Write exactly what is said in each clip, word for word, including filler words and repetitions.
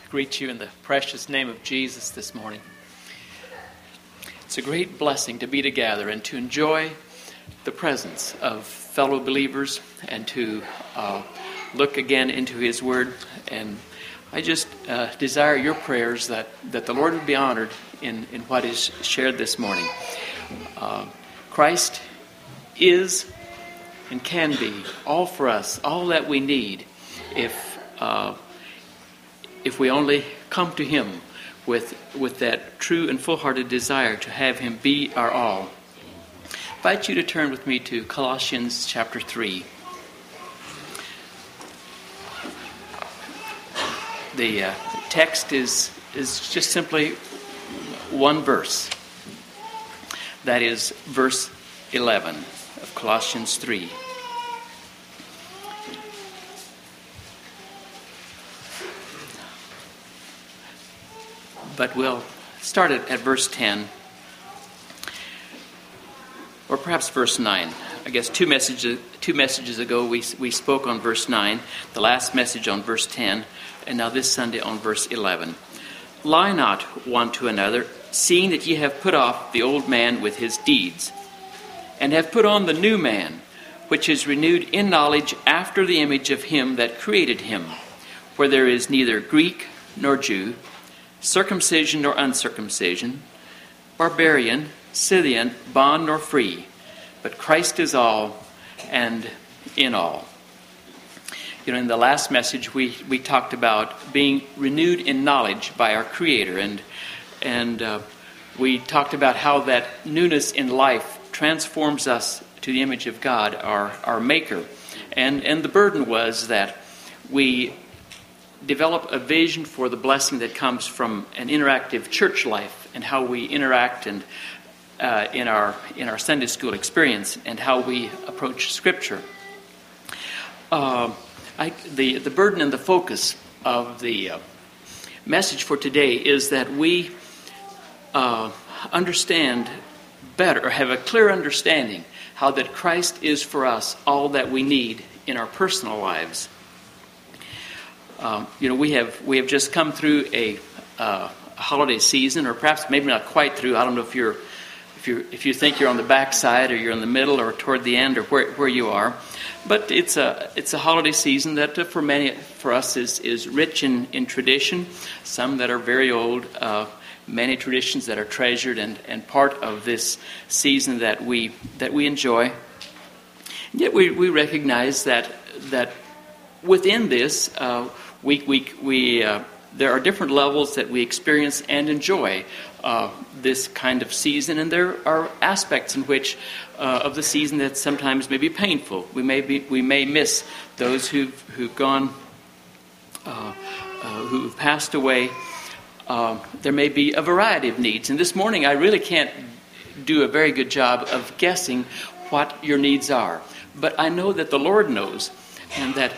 greet you in the precious name of Jesus this morning. It's a great blessing to be together and to enjoy the presence of fellow believers and to uh, look again into His Word. And I just uh, desire your prayers that, that the Lord would be honored in, in what is shared this morning. Uh, Christ is and can be all for us, all that we need if uh, if we only come to Him with with that true and full-hearted desire to have Him be our all. I invite you to turn with me to Colossians chapter three. The uh, text is is just simply one verse. That is verse eleven of Colossians three. But we'll start it at verse ten, or perhaps verse nine. I guess two messages two messages ago we we spoke on verse nine, the last message on verse ten, and now this Sunday on verse eleven. Lie not one to another, seeing that ye have put off the old man with his deeds, and have put on the new man, which is renewed in knowledge after the image of him that created him, where there is neither Greek nor Jew, circumcision nor uncircumcision, barbarian, Scythian, bond nor free, but Christ is all and in all. You know, in the last message we, we talked about being renewed in knowledge by our Creator, and and uh, we talked about how that newness in life transforms us to the image of God, our, our Maker. And, and the burden was that we develop a vision for the blessing that comes from an interactive church life and how we interact and uh, in our in our Sunday school experience and how we approach Scripture. Uh, I, the the burden and the focus of the uh, message for today is that we uh, understand better, or have a clear understanding, how that Christ is for us all that we need in our personal lives. Um, you know, we have we have just come through a, uh, a holiday season, or perhaps maybe not quite through. I don't know if you're if you if you think you're on the back side, or you're in the middle, or toward the end, or where where you are. But it's a it's a holiday season that uh, for many for us is is rich in, in tradition. Some that are very old, uh, many traditions that are treasured and, and part of this season that we that we enjoy. And yet we we recognize that that within this. Uh, We we we uh, there are different levels that we experience and enjoy uh, this kind of season, and there are aspects in which uh, of the season that sometimes may be painful. We may be we may miss those who've who've gone, uh, uh, who've passed away. Uh, there may be a variety of needs, and this morning I really can't do a very good job of guessing what your needs are, but I know that the Lord knows, and that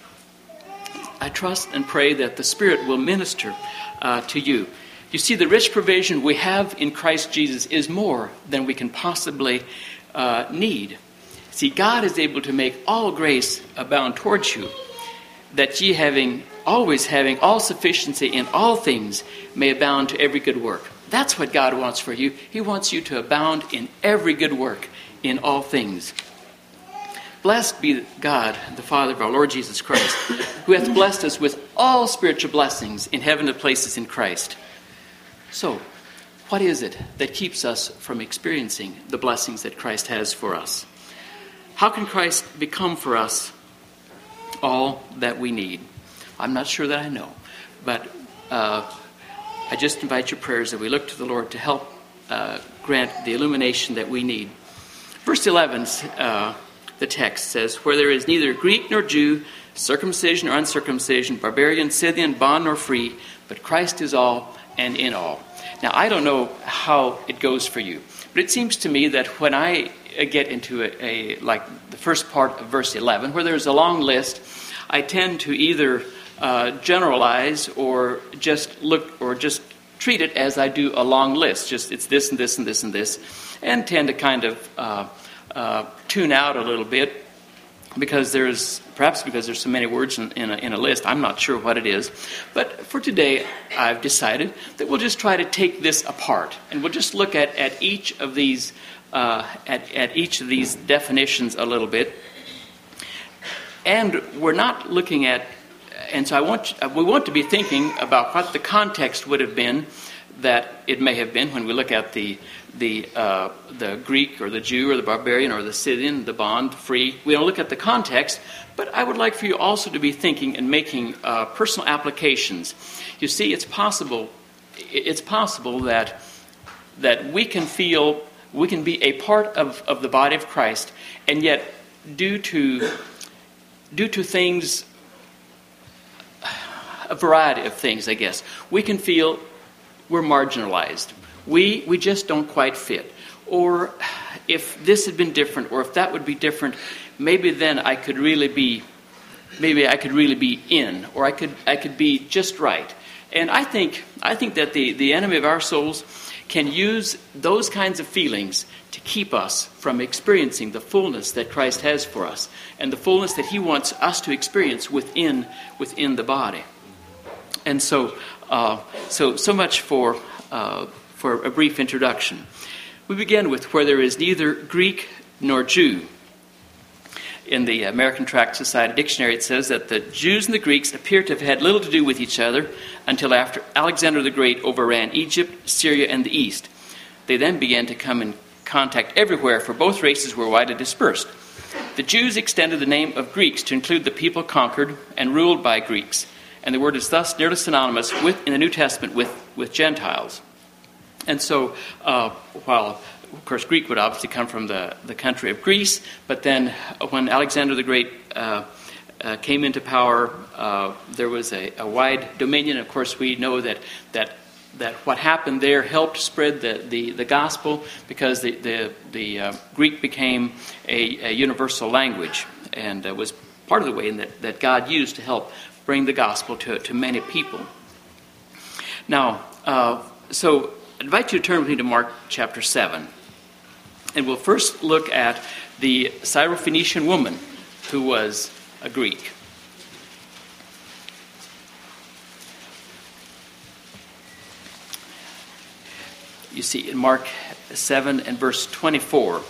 I trust and pray that the Spirit will minister uh, to you. You see, the rich provision we have in Christ Jesus is more than we can possibly uh, need. See, God is able to make all grace abound towards you, that ye having, always having all sufficiency in all things, may abound to every good work. That's what God wants for you. He wants you to abound in every good work, in all things. Blessed be God, the Father of our Lord Jesus Christ, who hath blessed us with all spiritual blessings in heavenly places in Christ. So, what is it that keeps us from experiencing the blessings that Christ has for us? How can Christ become for us all that we need? I'm not sure that I know, but uh, I just invite your prayers that we look to the Lord to help uh, grant the illumination that we need. Verse eleven, uh, the text says, where there is neither Greek nor Jew, circumcision or uncircumcision, barbarian, Scythian, bond nor free, but Christ is all and in all. Now, I don't know how it goes for you, but it seems to me that when I get into a, a like the first part of verse eleven, where there's a long list, I tend to either uh, generalize or just look or just treat it as I do a long list. Just it's this and this and this and this, and tend to kind of uh, uh, tune out a little bit because there's perhaps because there's so many words in, in, a, in a list. I'm not sure what it is. But for today, I've decided that we'll just try to take this apart, and we'll just look at, at each of these uh, at, at each of these definitions a little bit. And we're not looking at, and so I want we want to be thinking about what the context would have been that it may have been when we look at the the uh, the Greek or the Jew or the barbarian or the Scythian, the bond, free. We don't look at the context, but I would like for you also to be thinking and making uh, personal applications. You see, it's possible it's possible that that we can feel we can be a part of, of the body of Christ, and yet due to due to things, a variety of things, I guess, we can feel we're marginalized. We we just don't quite fit. Or if this had been different, or if that would be different, maybe then I could really be, maybe I could really be in, or I could I could be just right. And I think I think that the, the enemy of our souls can use those kinds of feelings to keep us from experiencing the fullness that Christ has for us, and the fullness that He wants us to experience within within the body. And so, uh, so so much for uh, for a brief introduction. We begin with where there is neither Greek nor Jew. In the American Tract Society Dictionary, it says that the Jews and the Greeks appear to have had little to do with each other until after Alexander the Great overran Egypt, Syria, and the East. They then began to come in contact everywhere, for both races were widely dispersed. The Jews extended the name of Greeks to include the people conquered and ruled by Greeks, and the word is thus nearly synonymous with, in the New Testament, with, with Gentiles. And so, uh, while, of course, Greek would obviously come from the, the country of Greece, but then when Alexander the Great uh, uh, came into power, uh, there was a, a wide dominion. Of course, we know that that that what happened there helped spread the, the, the gospel, because the, the, the uh, Greek became a, a universal language, and uh, was part of the way in that, that God used to help bring the gospel to, to many people. Now, uh, so I invite you to turn with me to Mark chapter seven. And we'll first look at the Syrophoenician woman who was a Greek. You see, in Mark seven and verse twenty-four,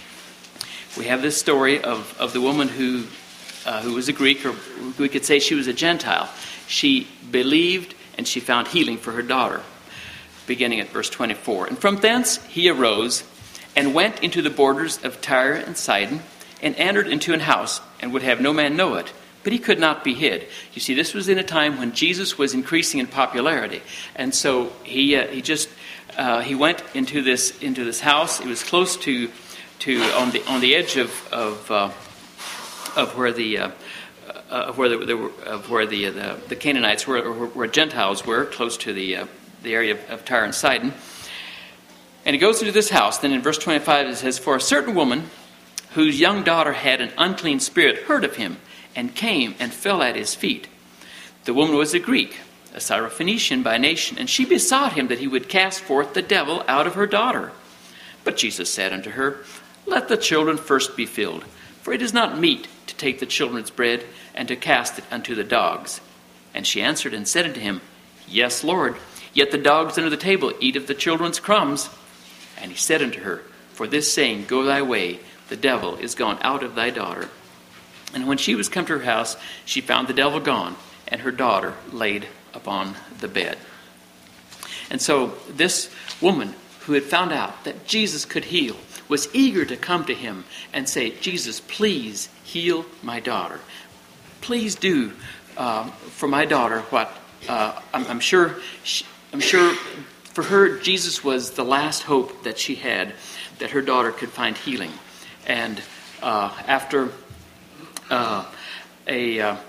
we have this story of, of the woman who uh, who was a Greek, or we could say she was a Gentile. She believed and she found healing for her daughter, beginning at verse twenty-four. And from thence he arose and went into the borders of Tyre and Sidon, and entered into an house, and would have no man know it, but he could not be hid. You see, this was in a time when Jesus was increasing in popularity, and so he uh, he just uh, he went into this into this house. It was close to to on the on the edge of of uh, of where the uh, uh, where the, the of where the, uh, the the Canaanites were, or where Gentiles were, close to the uh, the area of, of Tyre and Sidon. And he goes into this house. Then in verse twenty-five it says, "For a certain woman whose young daughter had an unclean spirit heard of him, and came and fell at his feet. The woman was a Greek, a Syrophoenician by nation, and she besought him that he would cast forth the devil out of her daughter. But Jesus said unto her, Let the children first be filled, for it is not meet to take the children's bread and to cast it unto the dogs. And she answered and said unto him, Yes, Lord, yet the dogs under the table eat of the children's crumbs. And he said unto her, For this saying, Go thy way, the devil is gone out of thy daughter. And when she was come to her house, she found the devil gone, and her daughter laid upon the bed." And so this woman who had found out that Jesus could heal was eager to come to him and say, "Jesus, please heal my daughter. Please do uh, for my daughter what uh, I'm, I'm sure. She, I'm sure for her, Jesus was the last hope that she had, that her daughter could find healing." And uh, after uh, a uh,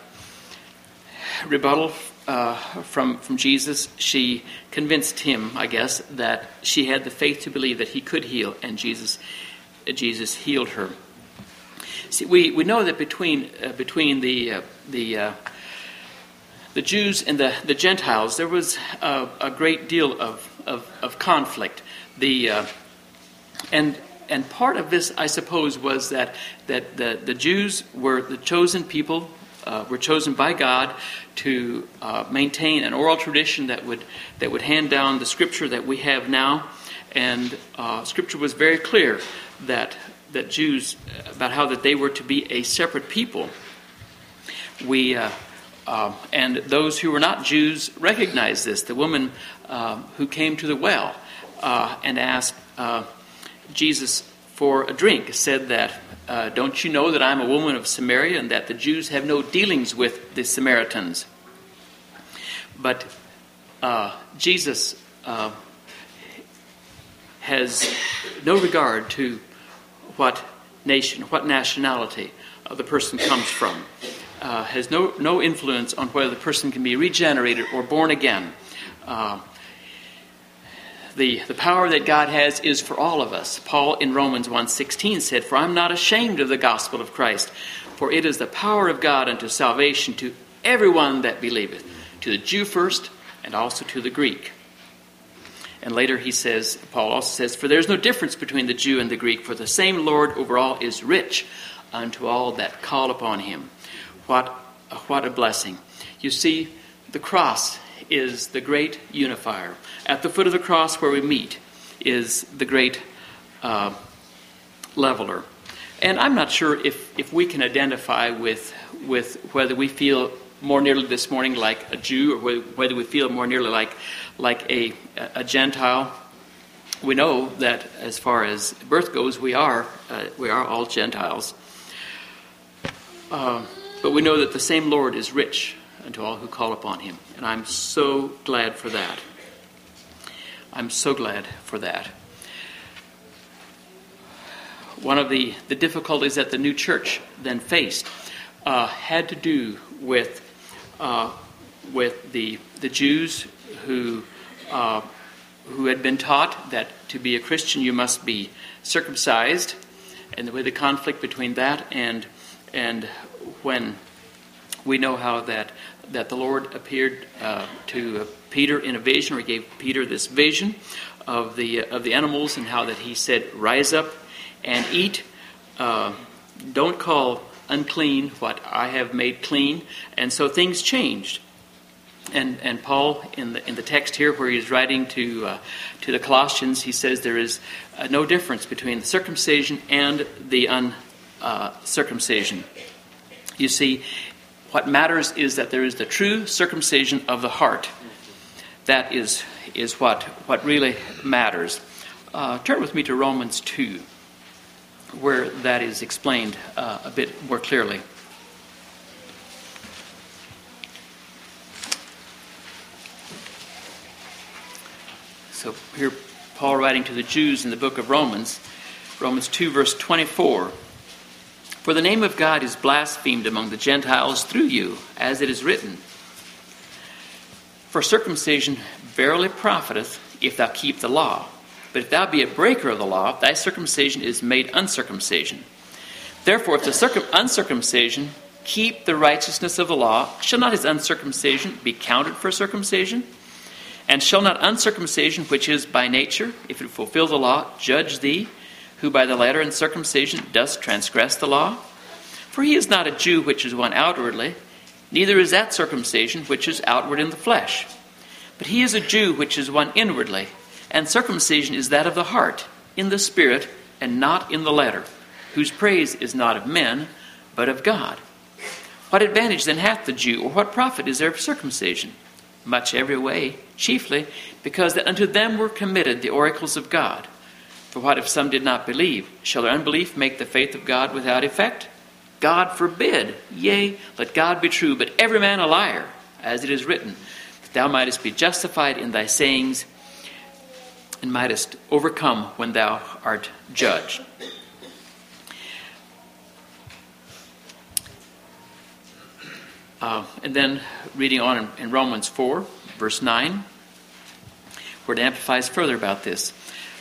rebuttal uh, from from Jesus, she convinced him, I guess, that she had the faith to believe that he could heal, and Jesus Jesus healed her. See, we, we know that between uh, between the uh, the uh, the Jews and the, the Gentiles, there was a, a great deal of of, of conflict. The uh, and and part of this, I suppose, was that that the, the Jews were the chosen people, uh, were chosen by God to uh, maintain an oral tradition that would that would hand down the Scripture that we have now. And uh, Scripture was very clear that that Jews, about how that they were to be a separate people. We uh, uh, and those who were not Jews recognized this. The woman uh, who came to the well uh, and asked uh, Jesus for a drink said that, uh, "Don't you know that I'm a woman of Samaria, and that the Jews have no dealings with the Samaritans?" But uh, Jesus uh, has no regard to what nation, what nationality uh, the person comes from. Uh, has no, no influence on whether the person can be regenerated or born again. Uh, the, the power that God has is for all of us. Paul in Romans one sixteen said, "For I'm not ashamed of the gospel of Christ, for it is the power of God unto salvation to everyone that believeth, to the Jew first, and also to the Greek." And later he says, Paul also says, "For there is no difference between the Jew and the Greek, for the same Lord over all is rich unto all that call upon him." What, what a blessing. You see, the cross is the great unifier. At the foot of the cross where we meet is the great uh, leveler. And I'm not sure if, if we can identify with, with whether we feel more nearly this morning like a Jew, or whether we feel more nearly like like a, a Gentile. We know that as far as birth goes, we are uh, we are all Gentiles. Uh, but we know that the same Lord is rich unto all who call upon him. And I'm so glad for that. I'm so glad for that. One of the, the difficulties that the new church then faced uh, had to do with uh, with the the Jews who uh, who had been taught that to be a Christian you must be circumcised, and the way the conflict between that and and when we know how that that the Lord appeared uh, to uh, Peter in a vision, or he gave Peter this vision of the uh, of the animals, and how that he said, "Rise up and eat. Uh, don't call unclean what I have made clean." And so things changed. And and Paul in the in the text here where he's writing to uh, to the Colossians, he says there is uh, no difference between the circumcision and the uncircumcision. You see, what matters is that there is the true circumcision of the heart. That is is what what really matters. Uh, turn with me to Romans two, where that is explained uh, a bit more clearly. So here, Paul writing to the Jews in the book of Romans, Romans two, verse twenty-four. "For the name of God is blasphemed among the Gentiles through you, as it is written, For circumcision verily profiteth, if thou keep the law. But if thou be a breaker of the law, thy circumcision is made uncircumcision. Therefore, if the circum- uncircumcision keep the righteousness of the law, shall not his uncircumcision be counted for circumcision? And shall not uncircumcision, which is by nature, if it fulfill the law, judge thee, who by the letter and circumcision dost transgress the law? For he is not a Jew which is one outwardly, neither is that circumcision which is outward in the flesh. But he is a Jew which is one inwardly, and circumcision is that of the heart, in the spirit, and not in the letter, whose praise is not of men, but of God. What advantage then hath the Jew, or what profit is there of circumcision? Much every way, chiefly because that unto them were committed the oracles of God. For what if some did not believe? Shall their unbelief make the faith of God without effect? God forbid. Yea, let God be true, but every man a liar, as it is written, that thou mightest be justified in thy sayings, and mightest overcome when thou art judged. Uh, and then reading on in, in Romans four, verse nine, where it amplifies further about this.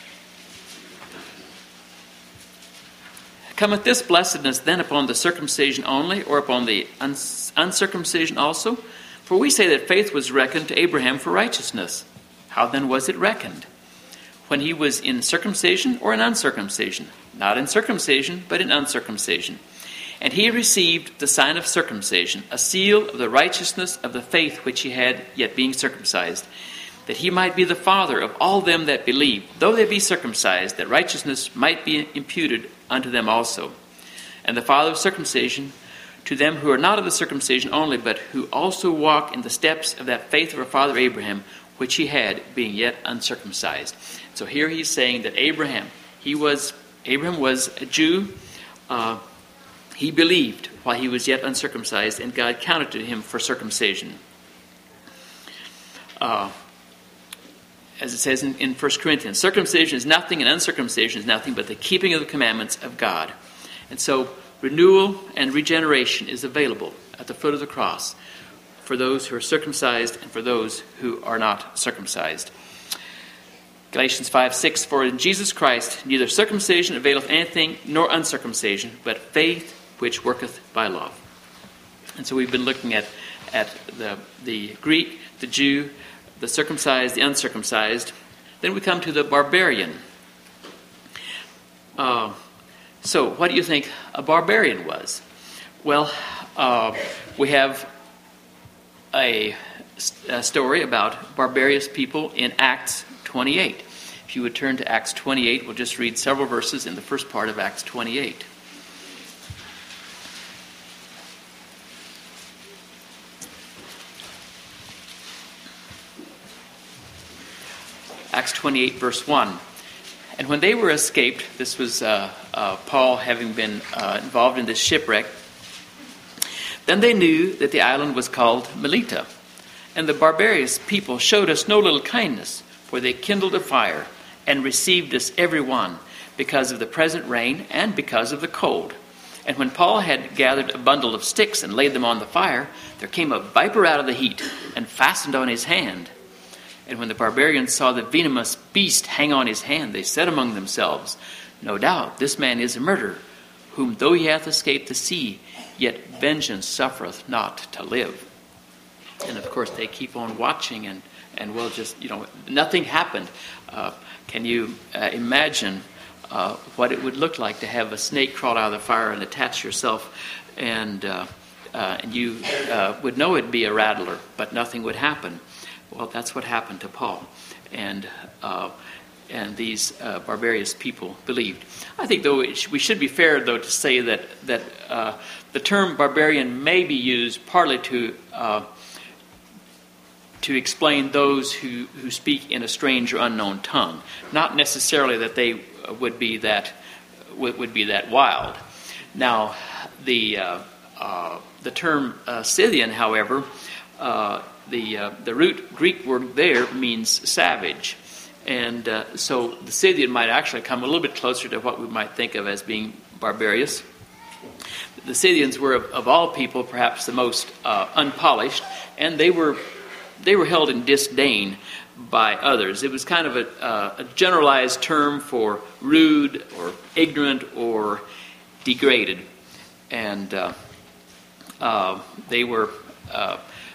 Cometh this blessedness then upon the circumcision only, or upon the uncircumcision also? For we say that faith was reckoned to Abraham for righteousness. How then was it reckoned? when he was in circumcision or in uncircumcision? Not in circumcision, but in uncircumcision. And he received the sign of circumcision, a seal of the righteousness of the faith which he had, yet being circumcised, that he might be the father of all them that believe, though they be circumcised, that righteousness might be imputed unto them also. And the father of circumcision, to them who are not of the circumcision only, but who also walk in the steps of that faith of our father Abraham, which he had, being yet uncircumcised. So here he's saying that Abraham, he was Abraham was a Jew. Uh, he believed while he was yet uncircumcised, and God counted to him for circumcision. Uh, as it says in, in First Corinthians, circumcision is nothing and uncircumcision is nothing but the keeping of the commandments of God. And so renewal and regeneration is available at the foot of the cross for those who are circumcised and for those who are not circumcised. Galatians five six, for in Jesus Christ neither circumcision availeth anything, nor uncircumcision, but faith which worketh by love. And so we've been looking at, at the, the Greek, the Jew, the circumcised, the uncircumcised. Then we come to the barbarian. Uh, so what do you think a barbarian was? Well, uh, we have a, a story about barbarous people in Acts twenty-eight. If you would turn to Acts twenty-eight, we'll just read several verses in the first part of Acts twenty-eight. Acts twenty-eight, verse one. And when they were escaped, this was uh, uh, Paul having been uh, involved in this shipwreck, then they knew that the island was called Melita. And the barbarous people showed us no little kindness, for they kindled a fire and received us every one, because of the present rain and because of the cold. And when Paul had gathered a bundle of sticks and laid them on the fire, there came a viper out of the heat and fastened on his hand. And when the barbarians saw the venomous beast hang on his hand, they said among themselves, no doubt this man is a murderer, whom though he hath escaped the sea, yet vengeance suffereth not to live. And of course they keep on watching, and, and well, just, you know, nothing happened. Uh, can you uh, imagine uh, what it would look like to have a snake crawl out of the fire and attach yourself, and, uh, uh, and you uh, would know it'd be a rattler, but nothing would happen. Well, that's what happened to Paul, and uh, and these uh, barbarous people believed. I think, though, it sh- we should be fair, though, to say that that uh, the term barbarian may be used partly to uh, to explain those who, who speak in a strange or unknown tongue, not necessarily that they would be that would, would be that wild. Now, the uh, uh, the term uh, Scythian, however. Uh, The uh, the root Greek word there means savage. And uh, so the Scythian might actually come a little bit closer to what we might think of as being barbarous. The Scythians were, of, of all people, perhaps the most uh, unpolished, and they were they were held in disdain by others. It was kind of a, uh, a generalized term for rude or ignorant or degraded. And uh, uh, they were... Uh,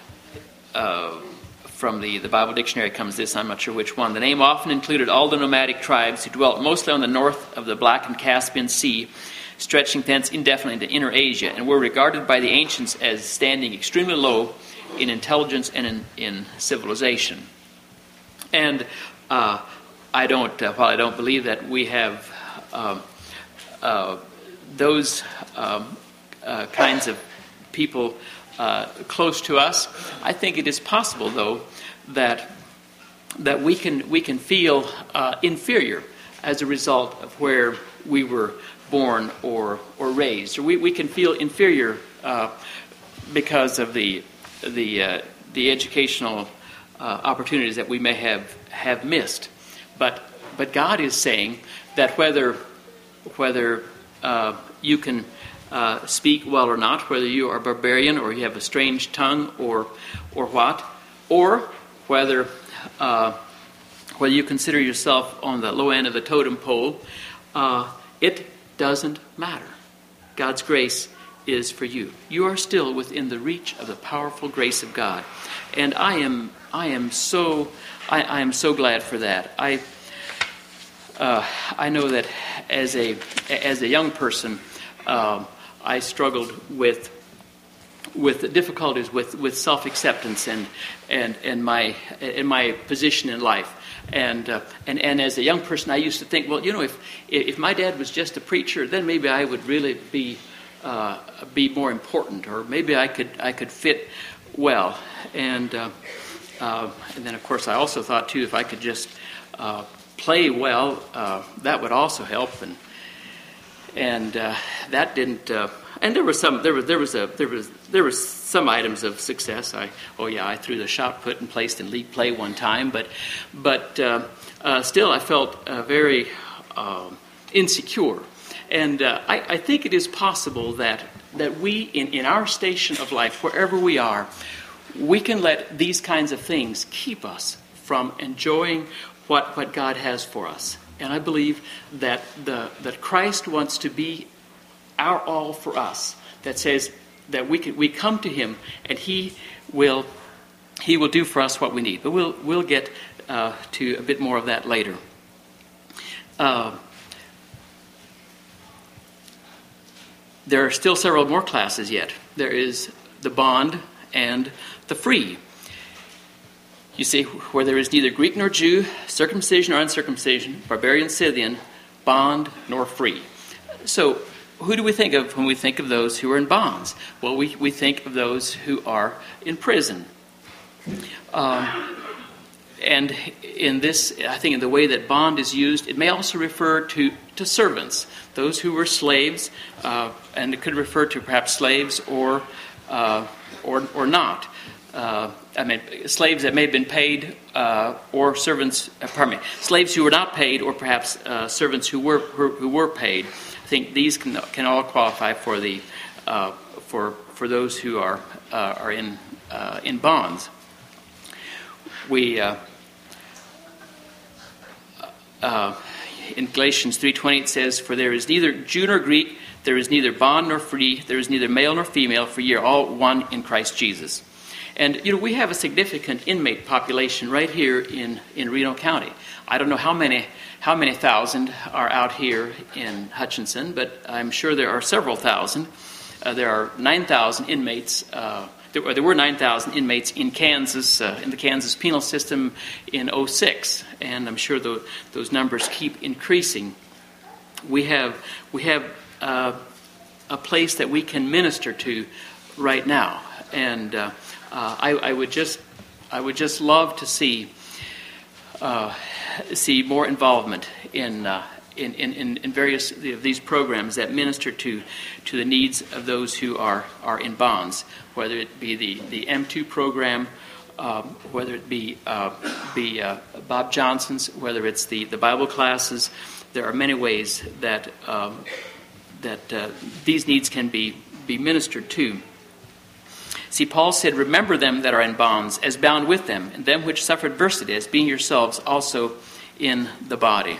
Uh, from the, the Bible dictionary comes this, I'm not sure which one. The name often included all the nomadic tribes who dwelt mostly on the north of the Black and Caspian Sea, stretching thence indefinitely into Inner Asia, and were regarded by the ancients as standing extremely low in intelligence and in, in civilization. And uh, I don't, uh, while I don't believe that we have uh, uh, those um, uh, kinds of people Uh, close to us, I think it is possible, though, that that we can we can feel uh, inferior as a result of where we were born or or raised, or we, we can feel inferior uh, because of the the uh, the educational uh, opportunities that we may have have missed. But but God is saying that whether whether uh, you can Uh, speak well or not, whether you are a barbarian or you have a strange tongue or or what, or whether uh, whether you consider yourself on the low end of the totem pole, uh, it doesn't matter. God's grace is for you. You are still within the reach of the powerful grace of God, and I am I am so I, I am so glad for that. I uh, I know that as a as a young person, uh, I struggled with with the difficulties with, with self-acceptance and and and my in my position in life. And uh, and and as a young person, I used to think, well, you know, if if my dad was just a preacher, then maybe I would really be uh, be more important, or maybe I could I could fit well. And uh, uh, and then of course I also thought too, if I could just uh, play well, uh, that would also help. And and uh, that didn't. Uh, And there was some. There was there was a there was there was some items of success. I oh yeah, I threw the shot put and placed in league play one time, but but uh, uh, still I felt uh, very uh, insecure. And uh, I, I think it is possible that that we in, in our station of life, wherever we are, we can let these kinds of things keep us from enjoying what what God has for us. And I believe that the that Christ wants to be our all for us, that says that we can we come to Him and He will He will do for us what we need. But we'll we'll get uh, to a bit more of that later. Uh, there are still several more classes yet. There is the bond and the free. You see, where there is neither Greek nor Jew, circumcision or uncircumcision, barbarian, Scythian, bond nor free. So who do we think of when we think of those who are in bonds? Well, we, we think of those who are in prison. Um, and in this, I think in the way that bond is used, it may also refer to, to servants, those who were slaves, uh, and it could refer to perhaps slaves or uh, or or not. Uh, I mean, slaves that may have been paid, uh, or servants. Uh, pardon me, slaves who were not paid, or perhaps uh, servants who were who, who were paid. I think these can can all qualify for the uh, for for those who are uh, are in uh, in bonds. We uh, uh, in Galatians three twenty it says, "For there is neither Jew nor Greek, there is neither bond nor free, there is neither male nor female, for ye are all one in Christ Jesus." And you know, we have a significant inmate population right here in, in Reno County. I don't know how many how many thousand are out here in Hutchinson, but I'm sure there are several thousand. Uh, there are nine thousand inmates. Uh, there, there were nine thousand inmates in Kansas, uh, in the Kansas penal system in oh six, and I'm sure the, those numbers keep increasing. We have we have uh, a place that we can minister to right now, and uh, uh, I, I would just I would just love to see. Uh, see more involvement in, uh, in, in, in various of these programs that minister to to the needs of those who are, are in bonds, whether it be the, the M two program, um, whether it be uh, be uh, Bob Johnson's, whether it's the, the Bible classes. There are many ways that um, that uh, these needs can be, be ministered to. See, Paul said, "Remember them that are in bonds, as bound with them, and them which suffer adversity, as being yourselves also in the body."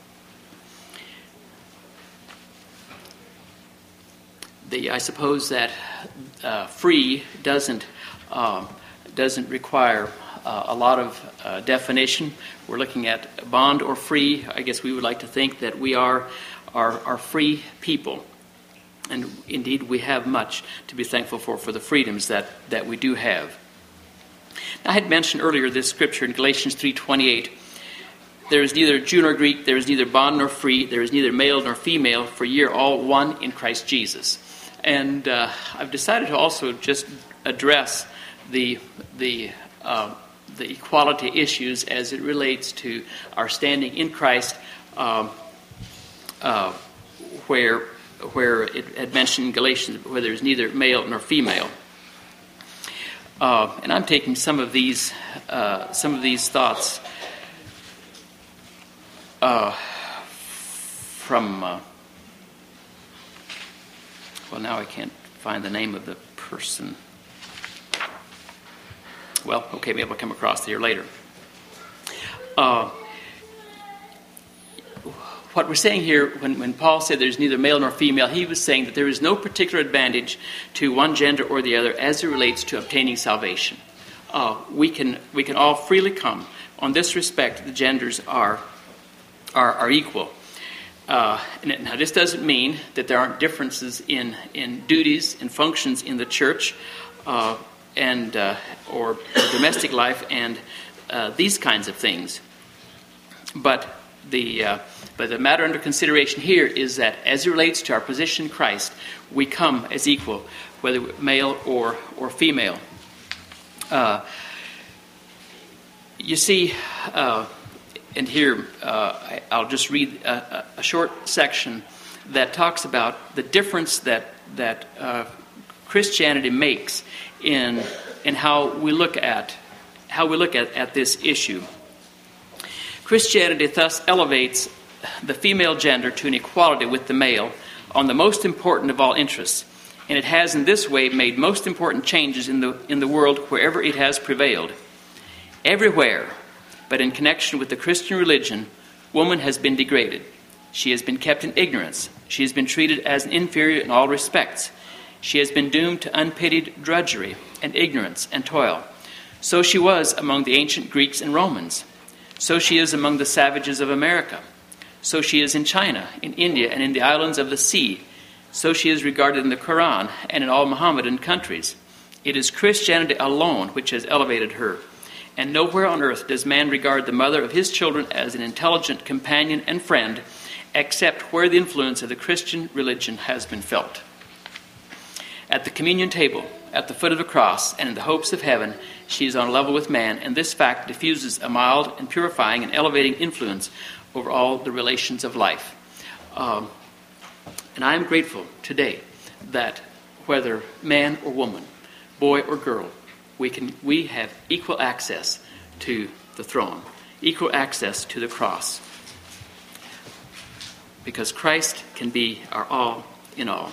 The, I suppose that uh, free doesn't uh, doesn't require uh, a lot of uh, definition. We're looking at bond or free. I guess we would like to think that we are are, are free people. And indeed, we have much to be thankful for, for the freedoms that, that we do have. Now, I had mentioned earlier this scripture in Galatians three twenty-eight. "There is neither Jew nor Greek, there is neither bond nor free, there is neither male nor female, for ye are all one in Christ Jesus." And uh, I've decided to also just address the the uh, the equality issues as it relates to our standing in Christ, uh, uh, where. where it had mentioned in Galatians where there is neither male nor female. Uh, and I'm taking some of these uh, some of these thoughts uh, from, uh, well, now I can't find the name of the person. Well, okay, maybe I'll come across it here later. Uh, What we're saying here, when, when Paul said there's neither male nor female, he was saying that there is no particular advantage to one gender or the other as it relates to obtaining salvation. Uh, we can we can all freely come. On this respect, the genders are are, are equal. Uh, and now, this doesn't mean that there aren't differences in, in duties and functions in the church uh, and uh, or, or domestic life and uh, these kinds of things. But the uh, but the matter under consideration here is that, as it relates to our position in Christ, we come as equal, whether male or or female. Uh, you see. Uh, And here, uh, I'll just read a, a short section that talks about the difference that that uh, Christianity makes in in how we look at how we look at, at this issue. Christianity thus elevates the female gender to an equality with the male on the most important of all interests, and it has in this way made most important changes in the in the world wherever it has prevailed. Everywhere, but in connection with the Christian religion, woman has been degraded. She has been kept in ignorance. She has been treated as an inferior in all respects. She has been doomed to unpitied drudgery and ignorance and toil. So she was among the ancient Greeks and Romans. So she is among the savages of America. So she is in China, in India, and in the islands of the sea. So she is regarded in the Quran and in all Mohammedan countries. It is Christianity alone which has elevated her. And nowhere on earth does man regard the mother of his children as an intelligent companion and friend, except where the influence of the Christian religion has been felt. At the communion table, at the foot of the cross, and in the hopes of heaven, she is on a level with man, and this fact diffuses a mild and purifying and elevating influence over all the relations of life. Um, and I am grateful today that whether man or woman, boy or girl, We can we have equal access to the throne, equal access to the cross, because Christ can be our all in all.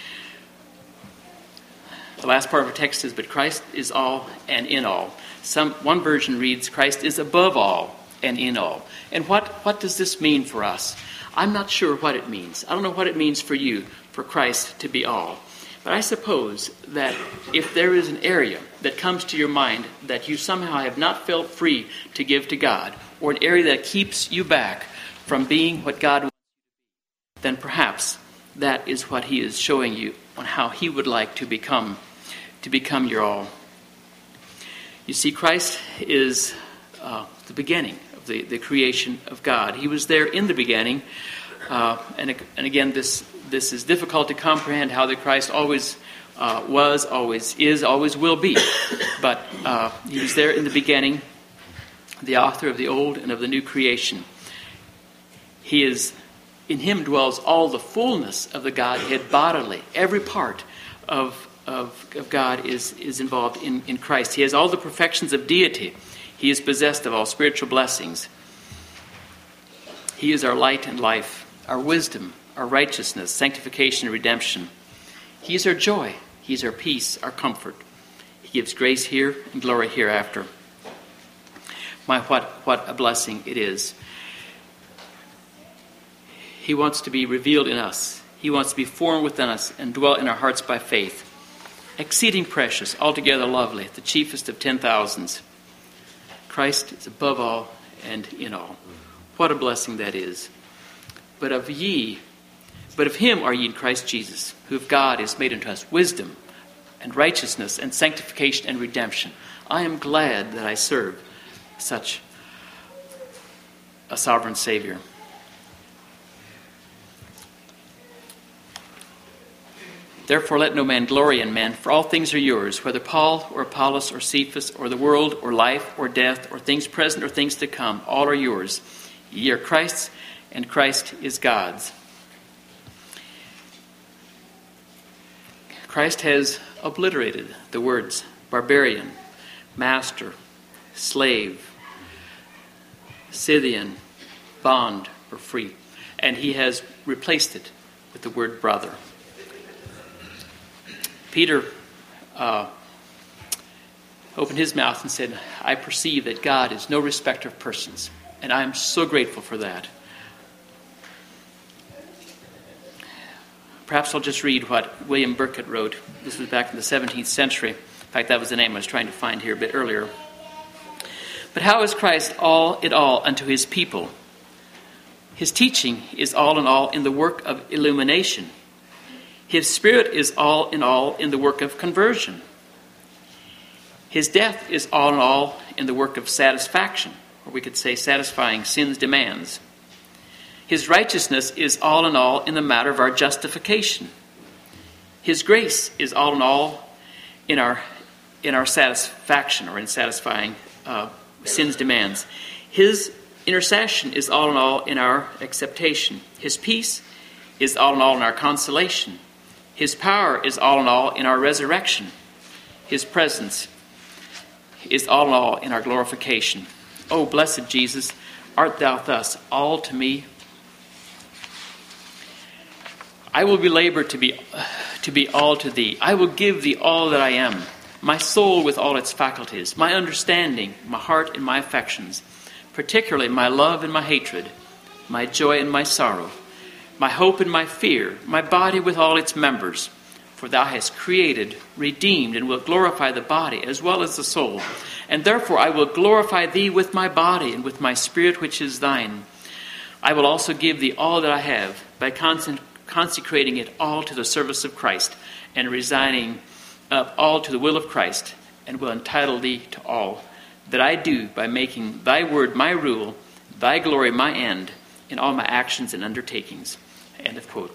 The last part of our text says, "But Christ is all and in all." Some one version reads, "Christ is above all and in all." And what what does this mean for us? I'm not sure what it means. I don't know what it means for you, for Christ to be all. But I suppose that if there is an area that comes to your mind that you somehow have not felt free to give to God, or an area that keeps you back from being what God wants you to be, then perhaps that is what He is showing you on how He would like to become, to become your all. You see, Christ is uh, the beginning of the, the creation of God. He was there in the beginning, uh, and, and again, this This is difficult to comprehend, how that Christ always uh, was, always is, always will be. But uh, He was there in the beginning, the author of the old and of the new creation. He is, in Him dwells all the fullness of the Godhead bodily. Every part of, of, of God is, is involved in, in Christ. He has all the perfections of deity. He is possessed of all spiritual blessings. He is our light and life, our wisdom, our righteousness, sanctification, and redemption. He is our joy. He is our peace, our comfort. He gives grace here and glory hereafter. My, what, what a blessing it is. He wants to be revealed in us. He wants to be formed within us and dwell in our hearts by faith. Exceeding precious, altogether lovely, the chiefest of ten thousands. Christ is above all and in all. What a blessing that is. But of ye, but of Him are ye in Christ Jesus, who of God is made unto us wisdom and righteousness and sanctification and redemption. I am glad that I serve such a sovereign Savior. Therefore let no man glory in men, for all things are yours, whether Paul or Apollos or Cephas or the world or life or death or things present or things to come, all are yours. Ye are Christ's, and Christ is God's. Christ has obliterated the words barbarian, master, slave, Scythian, bond, or free. And He has replaced it with the word brother. Peter uh, opened his mouth and said, "I perceive that God is no respecter of persons." And I am so grateful for that. Perhaps I'll just read what William Burkitt wrote. This was back in the seventeenth century. In fact, that was the name I was trying to find here a bit earlier. "But how is Christ all in all unto His people? His teaching is all in all in the work of illumination. His Spirit is all in all in the work of conversion. His death is all in all in the work of satisfaction, or we could say satisfying sin's demands. His righteousness is all in all in the matter of our justification. His grace is all in all in our in our satisfaction, or in satisfying uh, sin's demands. His intercession is all in all in our acceptation. His peace is all in all in our consolation. His power is all in all in our resurrection. His presence is all in all in our glorification. O blessed Jesus, art thou thus all to me? I will belabor to be to be all to thee. I will give thee all that I am, my soul with all its faculties, my understanding, my heart and my affections, particularly my love and my hatred, my joy and my sorrow, my hope and my fear, my body with all its members. For thou hast created, redeemed, and wilt glorify the body as well as the soul. And therefore I will glorify thee with my body and with my spirit which is thine. I will also give thee all that I have, by consecrating it all to the service of Christ, and resigning up all to the will of Christ, and will entitle thee to all that I do by making thy word my rule, thy glory my end, in all my actions and undertakings. End of quote.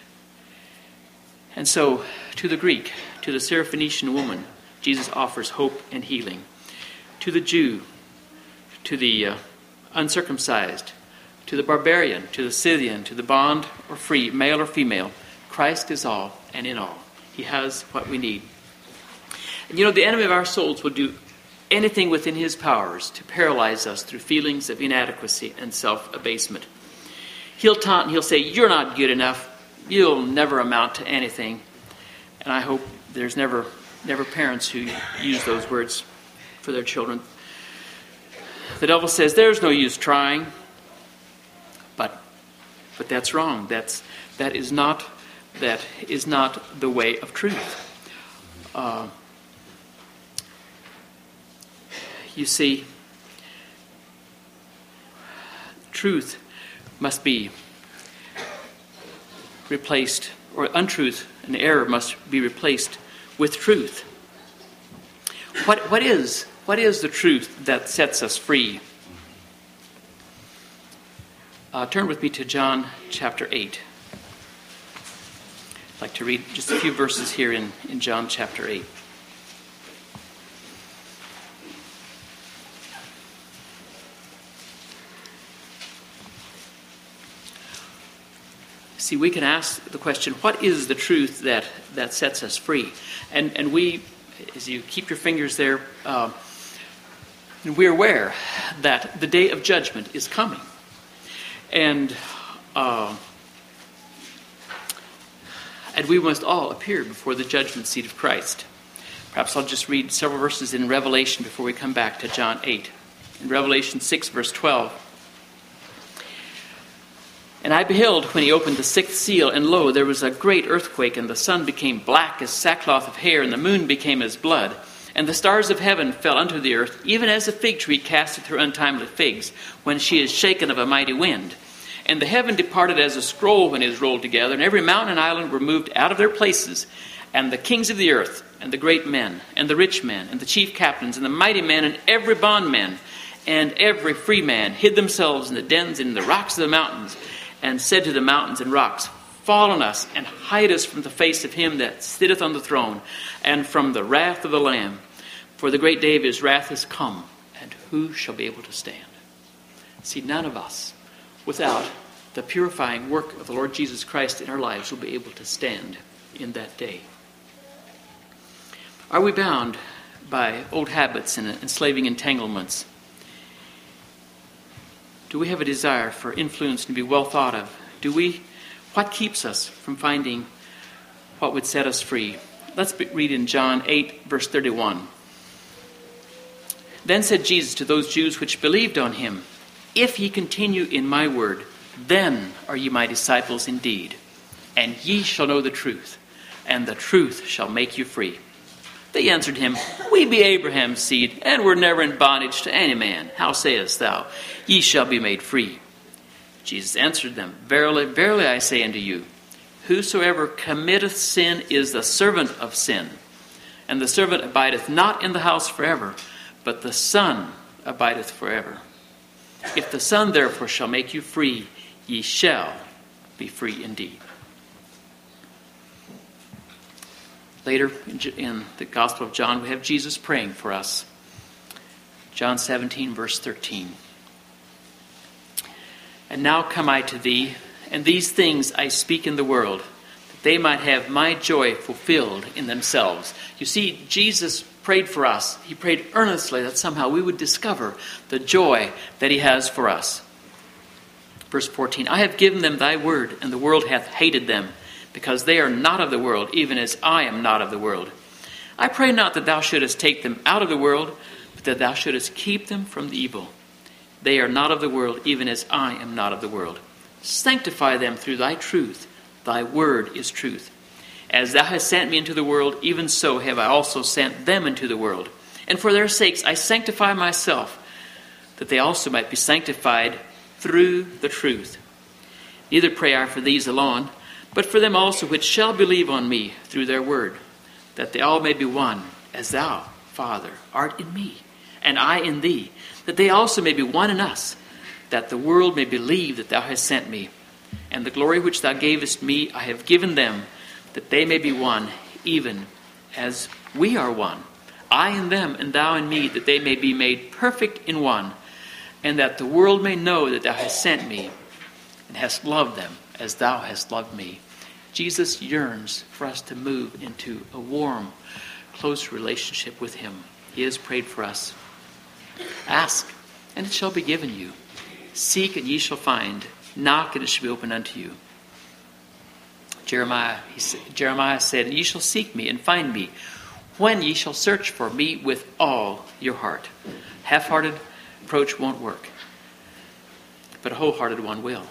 And so, to the Greek, to the Syrophoenician woman, Jesus offers hope and healing. To the Jew, to the uh, uncircumcised, to the barbarian, to the Scythian, to the bond or free, male or female, Christ is all and in all. He has what we need. And you know, the enemy of our souls will do anything within his powers to paralyze us through feelings of inadequacy and self-abasement. He'll taunt and he'll say, you're not good enough. You'll never amount to anything. And I hope there's never never parents who use those words for their children. The devil says, there's no use trying. But but that's wrong. That's that is not that is not the way of truth. Uh, you see, truth must be replaced, or untruth and error must be replaced with truth. What what is what is the truth that sets us free? Uh, turn with me to John chapter eight. I'd like to read just a few verses here in, in John chapter eight. See, we can ask the question, what is the truth that, that sets us free? And and we, as you keep your fingers there, uh, we're aware that the day of judgment is coming. And uh, and we must all appear before the judgment seat of Christ. Perhaps I'll just read several verses in Revelation before we come back to John eight. In Revelation six, verse twelve. And I beheld when he opened the sixth seal, and lo, there was a great earthquake, and the sun became black as sackcloth of hair, and the moon became as blood. And the stars of heaven fell unto the earth, even as a fig tree casteth her untimely figs, when she is shaken of a mighty wind. And the heaven departed as a scroll when it is rolled together, and every mountain and island were moved out of their places. And the kings of the earth, and the great men, and the rich men, and the chief captains, and the mighty men, and every bondman, and every free man, hid themselves in the dens and in the rocks of the mountains, and said to the mountains and rocks, fall on us, and hide us from the face of him that sitteth on the throne, and from the wrath of the Lamb. For the great day of his wrath is come, and who shall be able to stand? See, none of us, without the purifying work of the Lord Jesus Christ in our lives, will be able to stand in that day. Are we bound by old habits and enslaving entanglements? Do we have a desire for influence to be well thought of? Do we? What keeps us from finding what would set us free? Let's read in John eight, verse thirty-one. Then said Jesus to those Jews which believed on him, if ye continue in my word, then are ye my disciples indeed, and ye shall know the truth, and the truth shall make you free. They answered him, we be Abraham's seed, and were never in bondage to any man. How sayest thou, ye shall be made free? Jesus answered them, Verily, verily, I say unto you, whosoever committeth sin is the servant of sin. And the servant abideth not in the house forever, but the Son abideth forever. If the Son therefore shall make you free, ye shall be free indeed. Later in the Gospel of John, we have Jesus praying for us. John seventeen, verse thirteen. And now come I to thee, and these things I speak in the world, that they might have my joy fulfilled in themselves. You see, Jesus prayed for us. He prayed earnestly that somehow we would discover the joy that he has for us. Verse fourteen, I have given them thy word, and the world hath hated them, because they are not of the world, even as I am not of the world. I pray not that thou shouldest take them out of the world, but that thou shouldest keep them from the evil. They are not of the world, even as I am not of the world. Sanctify them through thy truth. Thy word is truth. As thou hast sent me into the world, even so have I also sent them into the world. And for their sakes I sanctify myself, that they also might be sanctified through the truth. Neither pray I for these alone, but for them also which shall believe on me through their word, that they all may be one, as thou, Father, art in me, and I in thee, that they also may be one in us, that the world may believe that thou hast sent me. And the glory which thou gavest me I have given them, that they may be one, even as we are one. I in them, and thou in me, that they may be made perfect in one, and that the world may know that thou hast sent me, and hast loved them as thou hast loved me. Jesus yearns for us to move into a warm, close relationship with him. He has prayed for us. Ask, and it shall be given you. Seek, and ye shall find. Knock, and it shall be opened unto you. Jeremiah, he said, Jeremiah said, and ye shall seek me and find me, when ye shall search for me with all your heart. Half-hearted approach won't work, but a wholehearted one will.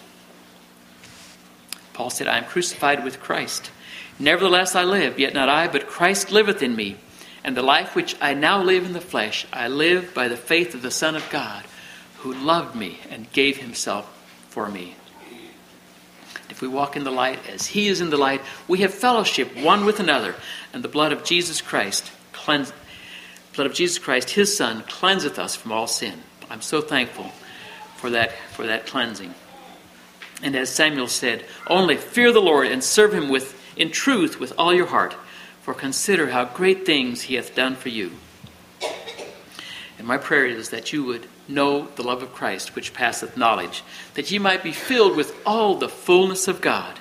Paul said, I am crucified with Christ. Nevertheless I live, yet not I, but Christ liveth in me. And the life which I now live in the flesh, I live by the faith of the Son of God, who loved me and gave himself for me. If we walk in the light as he is in the light, we have fellowship one with another, and the blood of Jesus Christ, cleanse, blood of Jesus Christ, his Son, cleanseth us from all sin. I'm so thankful for that, for that cleansing. And as Samuel said, only fear the Lord and serve him with in truth with all your heart, for consider how great things he hath done for you. And my prayer is that you would know the love of Christ, which passeth knowledge, that ye might be filled with all the fullness of God.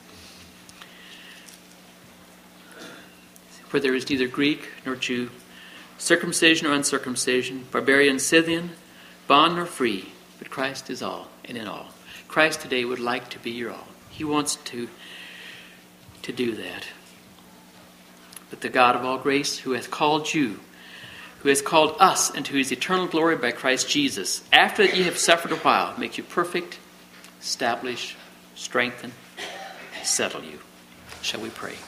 For there is neither Greek nor Jew, circumcision or uncircumcision, barbarian, Scythian, bond nor free, but Christ is all and in all. Christ today would like to be your all. He wants to, to do that. But the God of all grace, who hath called you, who has called us into his eternal glory by Christ Jesus, after that ye have suffered a while, make you perfect, establish, strengthen, settle you. Shall we pray?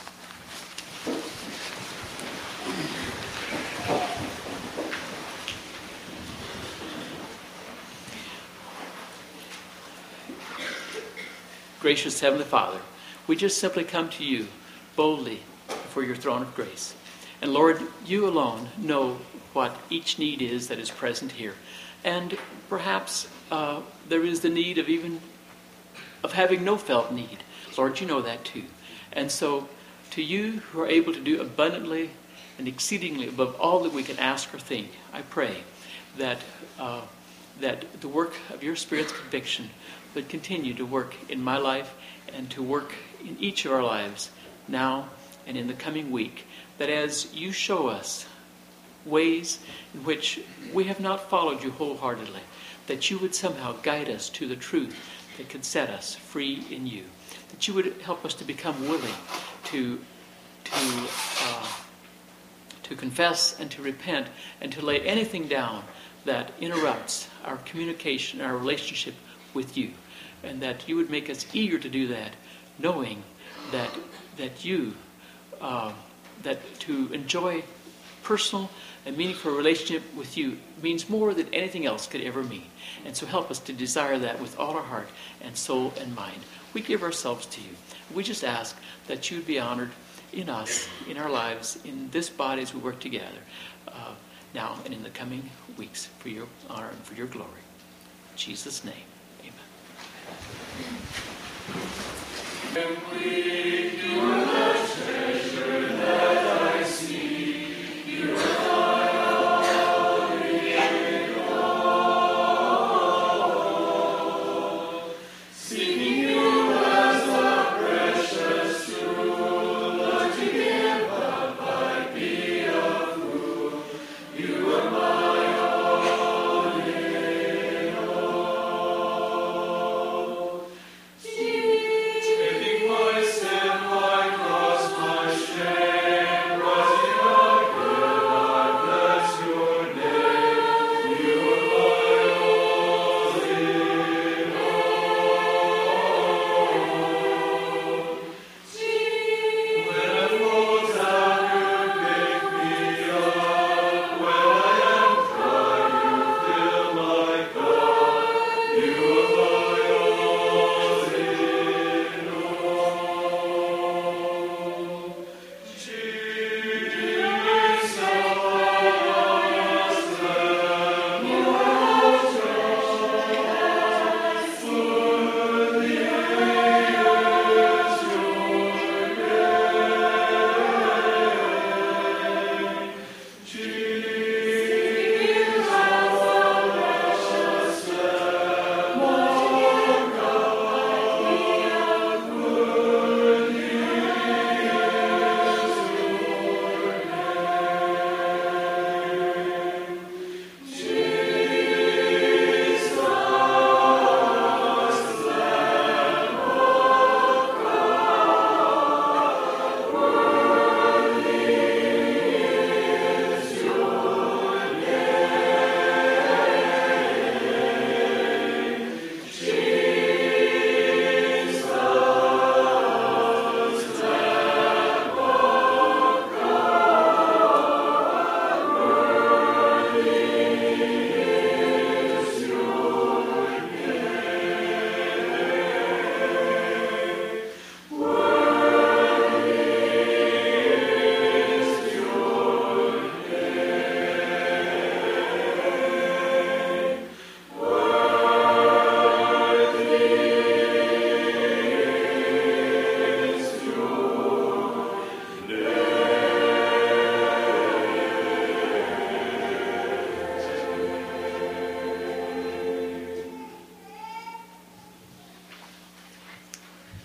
Gracious Heavenly Father, we just simply come to you boldly before your throne of grace. And Lord, you alone know what each need is that is present here. And perhaps uh, there is the need of even of having no felt need. Lord, you know that too. And so to you who are able to do abundantly and exceedingly above all that we can ask or think, I pray that uh, that the work of your Spirit's conviction would continue to work in my life and to work in each of our lives now and in the coming week, that as you show us ways in which we have not followed you wholeheartedly, that you would somehow guide us to the truth that could set us free in you, that you would help us to become willing to to uh, to confess and to repent and to lay anything down that interrupts our communication, our relationship with you, and that you would make us eager to do that, knowing that that you uh, that to enjoy personal and meaningful relationship with you means more than anything else could ever mean. And so help us to desire that with all our heart and soul and mind. We give ourselves to you. We just ask that you'd be honored in us, in our lives, in this body as we work together, uh, now and in the coming weeks, for your honor and for your glory. In Jesus' name, amen. Complete your treasure that I see, you you are